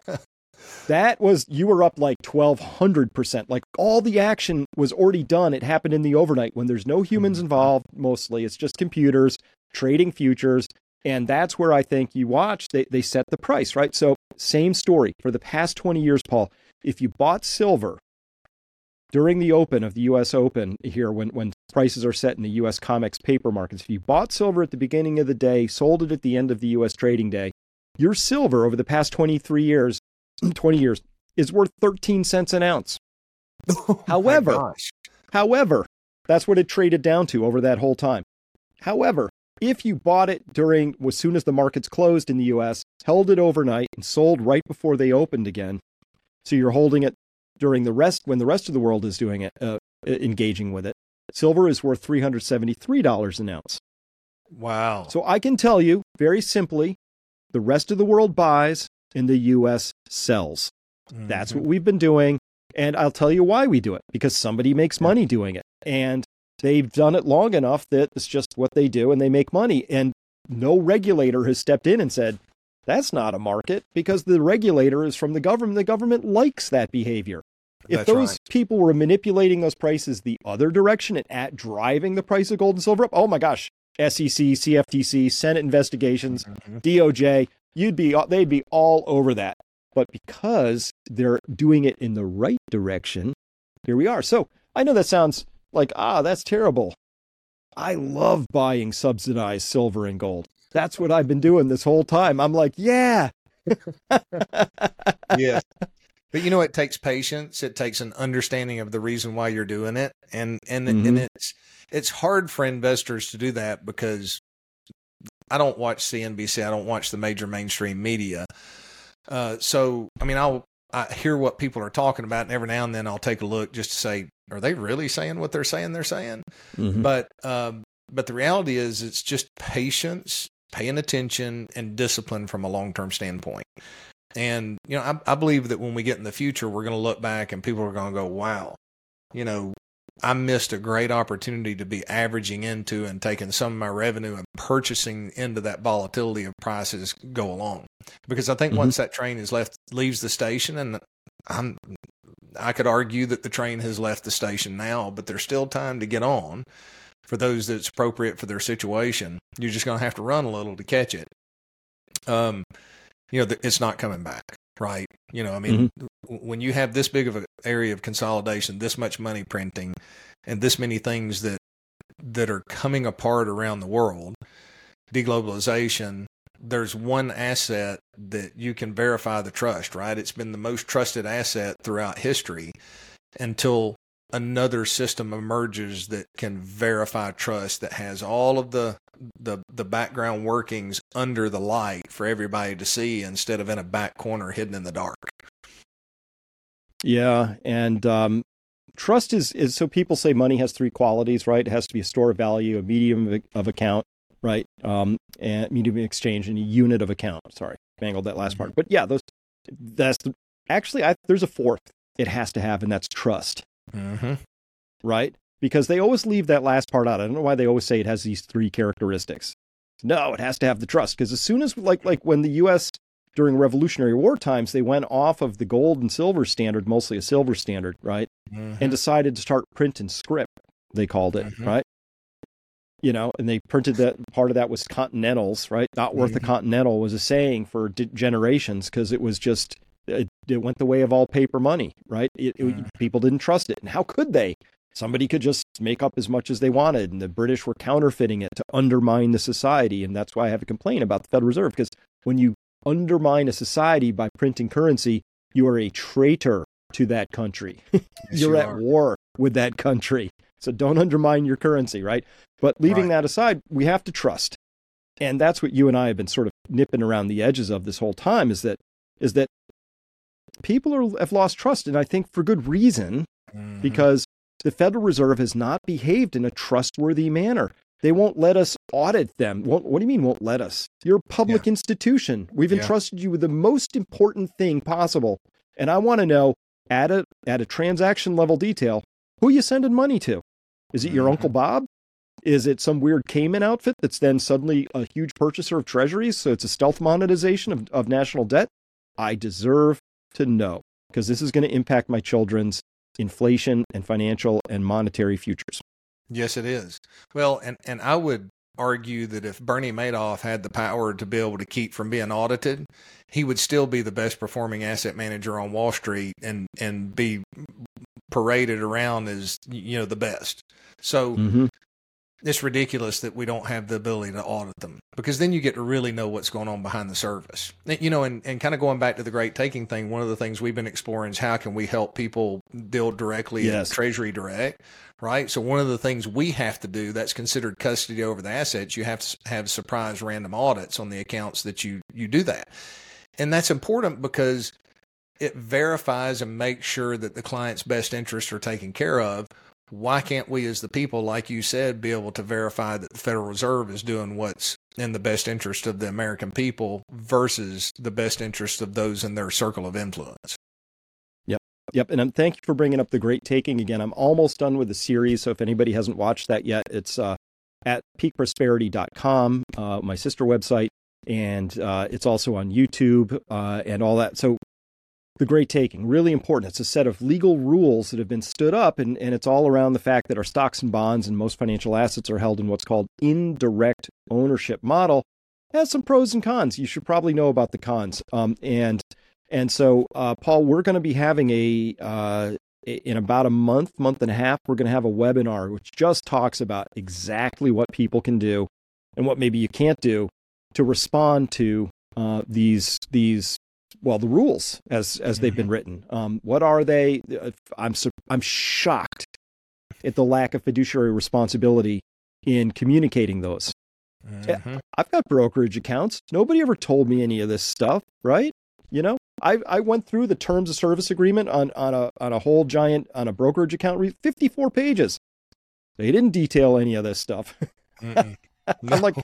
You were up 1,200%. All the action was already done. It happened in the overnight when there's no humans involved. Mostly it's just computers trading futures. And that's where I think you watch, they set the price, right? So same story for the past 20 years, Paul. If you bought silver during the open of the U.S. Open here, when prices are set in the U.S. COMEX paper markets, if you bought silver at the beginning of the day, sold it at the end of the U.S. trading day, your silver over the past 20 years is worth 13 cents an ounce. However, that's what it traded down to over that whole time. However, if you bought it as soon as the markets closed in the U.S., held it overnight and sold right before they opened again, So you're holding it when the rest of the world is doing it, engaging with it. Silver is worth $373 an ounce. Wow. So I can tell you very simply, the rest of the world buys and the U.S. sells. Mm-hmm. That's what we've been doing. And I'll tell you why we do it, because somebody makes money doing it. And they've done it long enough that it's just what they do and they make money. And no regulator has stepped in and said, that's not a market, because the regulator is from the government. The government likes that behavior. If those people were manipulating those prices the other direction and at driving the price of gold and silver up, oh my gosh, SEC, CFTC, Senate investigations, DOJ, they'd be all over that. But because they're doing it in the right direction, here we are. So I know that sounds like, that's terrible. I love buying subsidized silver and gold. That's what I've been doing this whole time. I'm like, yeah. Yes. But it takes patience. It takes an understanding of the reason why you're doing it. And it's hard for investors to do that, because I don't watch CNBC. I don't watch the major mainstream media. So, I hear what people are talking about, and every now and then I'll take a look just to say, are they really saying what they're saying they're saying? Mm-hmm. But the reality is, it's just patience, paying attention, and discipline from a long-term standpoint. And, I believe that when we get in the future, we're going to look back and people are going to go, wow, I missed a great opportunity to be averaging into and taking some of my revenue and purchasing into that volatility of prices go along. Because I think once that train leaves the station, and I could argue that the train has left the station now, but there's still time to get on for those that's appropriate for their situation. You're just going to have to run a little to catch it. It's not coming back, right? When you have this big of an area of consolidation, this much money printing, and this many things that are coming apart around the world, deglobalization, there's one asset that you can verify the trust, right? It's been the most trusted asset throughout history until another system emerges that can verify trust, that has all of the background workings under the light for everybody to see, instead of in a back corner hidden in the dark. Yeah. And trust is so people say money has three qualities, right? It has to be a store of value, a medium of account, right? And medium of exchange, and a unit of account. Sorry, mangled that last part. But yeah, there's a fourth it has to have, and that's trust. Mm-hmm. Right? Because they always leave that last part out. I don't know why they always say it has these three characteristics. No, it has to have the trust. Because as soon as, like when the U.S. during Revolutionary War times, they went off of the gold and silver standard, mostly a silver standard, right? Mm-hmm. And decided to start printing script, they called it, right? And they printed that, part of that was Continentals, right? Not worth a Continental was a saying for generations, because it was just, it went the way of all paper money, right? People didn't trust it. And how could they? Somebody could just make up as much as they wanted, and the British were counterfeiting it to undermine the society. And that's why I have a complaint about the Federal Reserve, because when you undermine a society by printing currency, you are a traitor to that country. You're at war with that country. So don't undermine your currency, right? But leaving that aside, we have to trust. And that's what you and I have been sort of nipping around the edges of this whole time, is that people have lost trust. And I think for good reason, because the Federal Reserve has not behaved in a trustworthy manner. They won't let us audit them. What do you mean won't let us? You're a public institution. We've entrusted you with the most important thing possible. And I want to know, at a transaction level detail, who you sending money to. Is it your Uncle Bob? Is it some weird Cayman outfit that's then suddenly a huge purchaser of treasuries? So it's a stealth monetization of national debt? I deserve to know, because this is going to impact my children's inflation and financial and monetary futures. Yes, it is. Well, and I would argue that if Bernie Madoff had the power to be able to keep from being audited, he would still be the best performing asset manager on Wall Street and be paraded around as, the best. So it's ridiculous that we don't have the ability to audit them, because then you get to really know what's going on behind the surface. And kind of going back to the Great Taking thing, one of the things we've been exploring is how can we help people deal directly in Treasury Direct, right? So one of the things we have to do that's considered custody over the assets, you have to have surprise random audits on the accounts that you do that. And that's important because it verifies and makes sure that the client's best interests are taken care of. Why can't we as the people, like you said, be able to verify that the Federal Reserve is doing what's in the best interest of the American people versus the best interest of those in their circle of influence? Yep. And thank you for bringing up the Great Taking again. I'm almost done with the series. So if anybody hasn't watched that yet, it's at peakprosperity.com, my sister website. And it's also on YouTube and all that. So the Great Taking, really important. It's a set of legal rules that have been stood up, and it's all around the fact that our stocks and bonds and most financial assets are held in what's called indirect ownership model. It has some pros and cons. You should probably know about the cons. And so, Paul, we're going to be having in about a month and a half, we're going to have a webinar which just talks about exactly what people can do and what maybe you can't do to respond to the rules as they've been written. What are they? I'm shocked at the lack of fiduciary responsibility in communicating those. Mm-hmm. I've got brokerage accounts. Nobody ever told me any of this stuff, right? You know, I went through the terms of service agreement on a whole giant, on a brokerage account, 54 pages. They didn't detail any of this stuff. No. I'm like,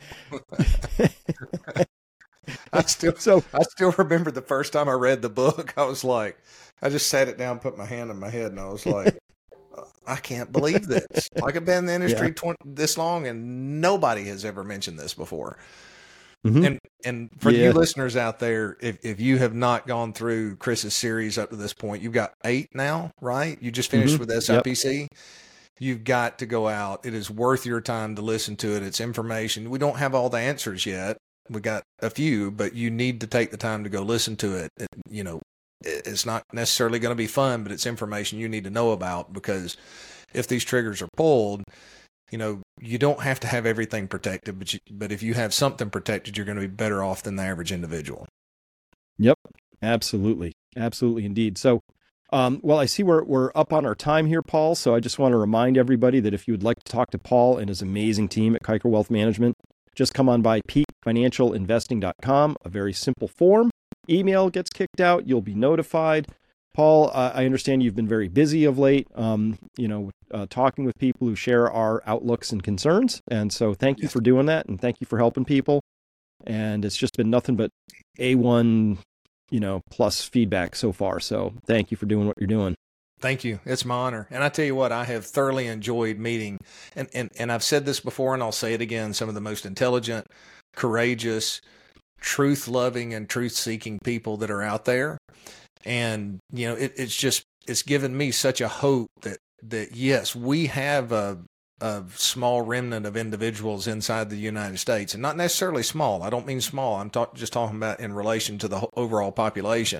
I still remember the first time I read the book. I was like, I just sat it down, put my hand on my head, and I was like, I can't believe this. Like, I've been in the industry this long, and nobody has ever mentioned this before. Mm-hmm. And for you listeners out there, if you have not gone through Chris's series up to this point, you've got 8 now, right? You just finished with SIPC. Yep. You've got to go out. It is worth your time to listen to it. It's information. We don't have all the answers yet. We got a few, but you need to take the time to go listen to it. It's not necessarily going to be fun, but it's information you need to know about, because if these triggers are pulled, you don't have to have everything protected, but if you have something protected, you're going to be better off than the average individual. Yep, absolutely. Absolutely indeed. So, well, I see we're up on our time here, Paul. So I just want to remind everybody that if you would like to talk to Paul and his amazing team at Kiker Wealth Management, just come on by peakfinancialinvesting.com, a very simple form. Email gets kicked out. You'll be notified. Paul, I understand you've been very busy of late, talking with people who share our outlooks and concerns. And so thank you for doing that. And thank you for helping people. And it's just been nothing but A1, plus feedback so far. So thank you for doing what you're doing. Thank you. It's my honor. And I tell you what, I have thoroughly enjoyed meeting, and I've said this before, and I'll say it again, some of the most intelligent, courageous, truth-loving, and truth-seeking people that are out there. And, it's given me such a hope that yes, we have a small remnant of individuals inside the United States, and not necessarily small. I don't mean small. I'm just talking about in relation to the overall population,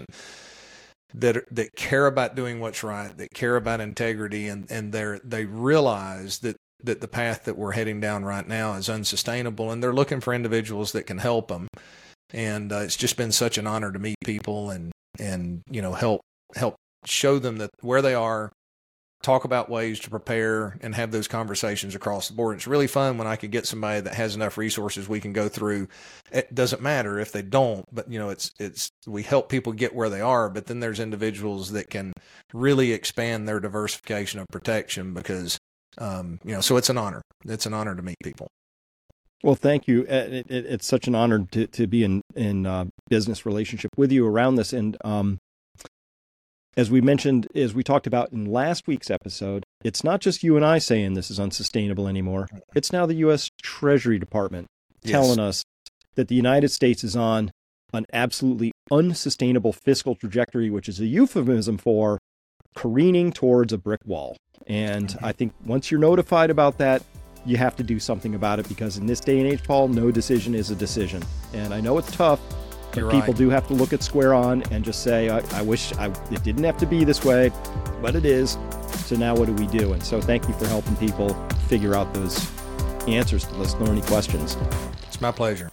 that care about doing what's right, that care about integrity, and they realize that the path that we're heading down right now is unsustainable, and they're looking for individuals that can help them. And it's just been such an honor to meet people and help show them that where they are, talk about ways to prepare and have those conversations across the board. It's really fun when I can get somebody that has enough resources we can go through. It doesn't matter if they don't, but we help people get where they are, but then there's individuals that can really expand their diversification of protection because, so it's an honor. It's an honor to meet people. Well, thank you. It's such an honor to be in business relationship with you around this. And as we mentioned, as we talked about in last week's episode, it's not just you and I saying this is unsustainable anymore. It's now the U.S. Treasury Department telling us that the United States is on an absolutely unsustainable fiscal trajectory, which is a euphemism for careening towards a brick wall. And I think once you're notified about that, you have to do something about it, because in this day and age, Paul, no decision is a decision. And I know it's tough, but people do have to look at square on and just say, I wish it didn't have to be this way, but it is. So now what do we do? And so thank you for helping people figure out those answers to those thorny questions. It's my pleasure.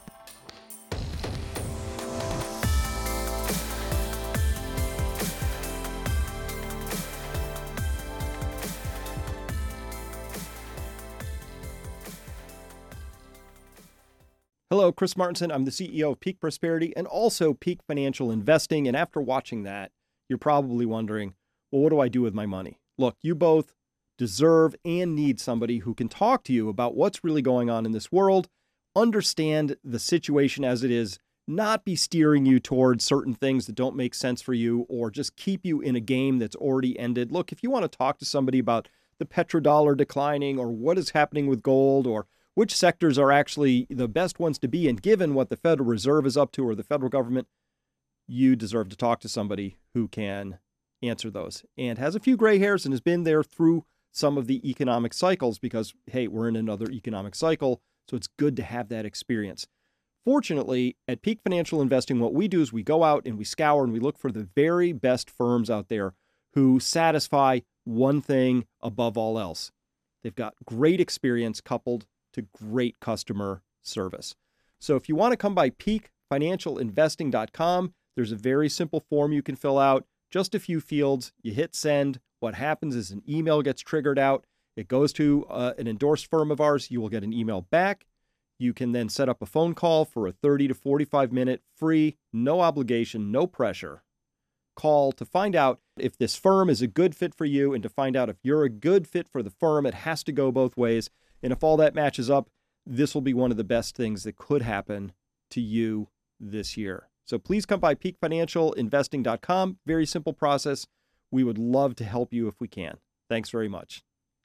Hello, Chris Martenson. I'm the CEO of Peak Prosperity and also Peak Financial Investing. And after watching that, you're probably wondering, well, what do I do with my money? Look, you both deserve and need somebody who can talk to you about what's really going on in this world, understand the situation as it is, not be steering you towards certain things that don't make sense for you, or just keep you in a game that's already ended. Look, if you want to talk to somebody about the petrodollar declining, or what is happening with gold, or which sectors are actually the best ones to be in, given what the Federal Reserve is up to or the federal government, you deserve to talk to somebody who can answer those and has a few gray hairs and has been there through some of the economic cycles, because, hey, we're in another economic cycle, so it's good to have that experience. Fortunately, at Peak Financial Investing, what we do is we go out and we scour and we look for the very best firms out there who satisfy one thing above all else. They've got great experience coupled to great customer service. So if you want to come by peakfinancialinvesting.com, there's a very simple form you can fill out, just a few fields. You hit send. What happens is an email gets triggered out. It goes to an endorsed firm of ours. You will get an email back. You can then set up a phone call for a 30 to 45-minute free, no obligation, no pressure call to find out if this firm is a good fit for you, and to find out if you're a good fit for the firm. It has to go both ways. And if all that matches up, this will be one of the best things that could happen to you this year. So please come by peakfinancialinvesting.com. Very simple process. We would love to help you if we can. Thanks very much.